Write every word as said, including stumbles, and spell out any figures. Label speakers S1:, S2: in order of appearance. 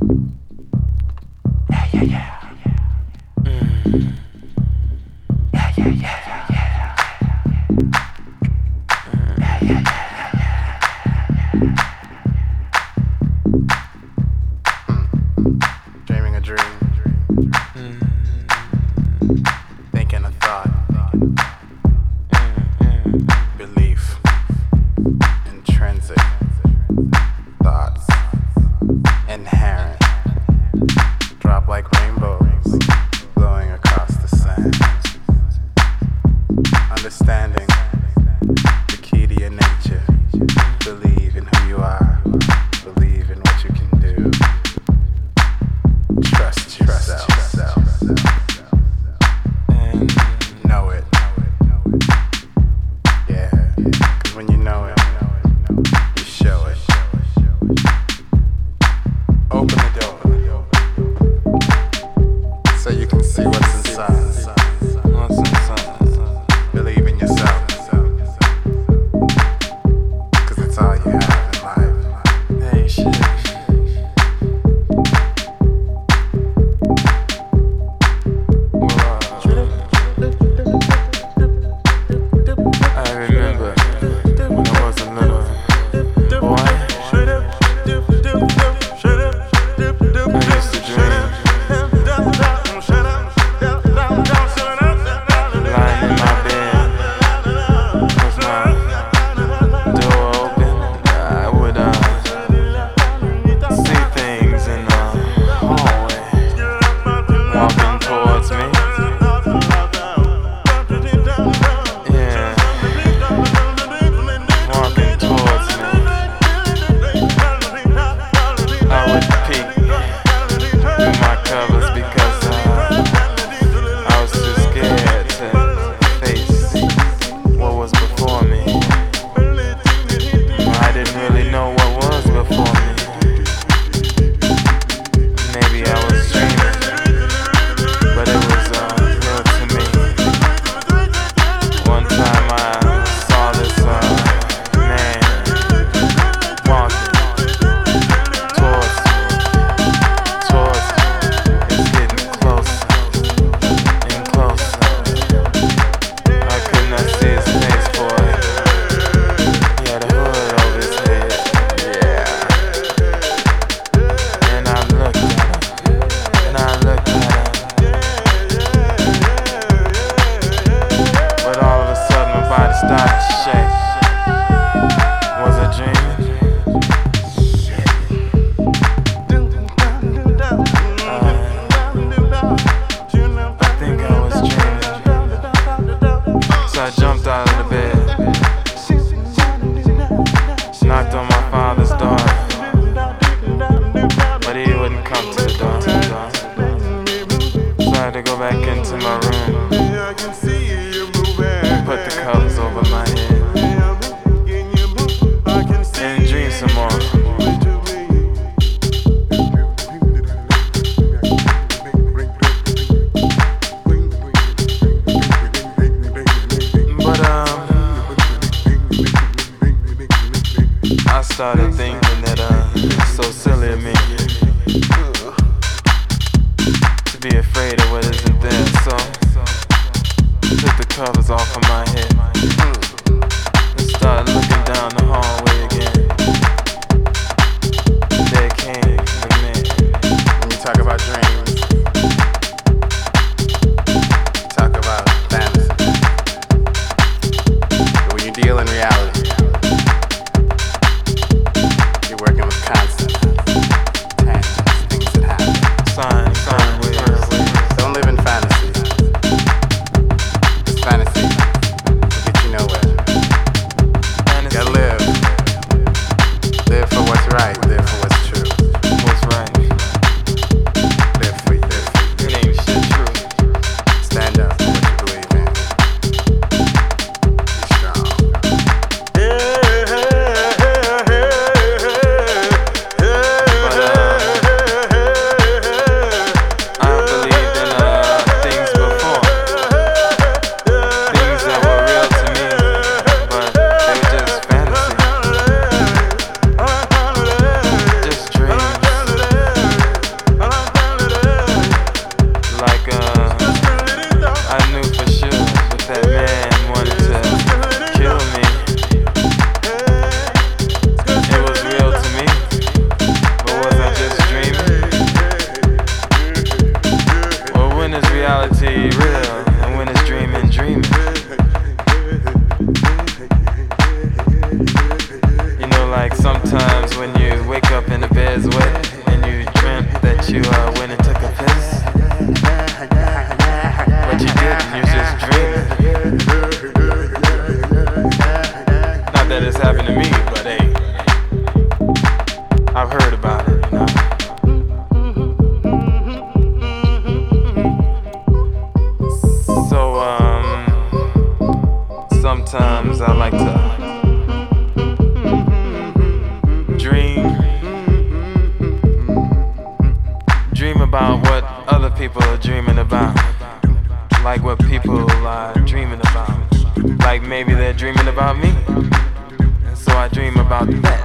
S1: Dreaming a dream. Thinking a thought. Belief. Intrinsic. Thoughts. Inherent. Drop like rainbows. Blowing across the sand. Understanding. The key to your nature. Believe in who you are. Believe in what you can do. Trust yourself. And know it. Yeah. Cause when you know it, you show it. Open the door so you can see what's inside. What's inside? Believe in yourself. Cause that's all you have in life. Hey, shit.
S2: Started thinking that uh, it's so silly of me to be afraid of what isn't there, so took the covers off of my head and started looking down the hallway again. There came the man.
S1: When you talk about dreams, you talk about fantasy. But when you deal in reality, working with constant, tangible things that happen.
S2: Sign, sign, ways.
S1: Don't live in fantasy. This fantasy will get you nowhere.
S2: Fantasy.
S1: You gotta live.
S2: like sometimes when you wake up in the bed's wet and you dreamt that you uh, went and took a piss, but you didn't, you just dreamed. Not that it's happened to me, but hey, I've heard about it, you know. So um, sometimes I like to dream, dream about what other people are dreaming about, like what people are dreaming about, like maybe they're dreaming about me, and so I dream about that.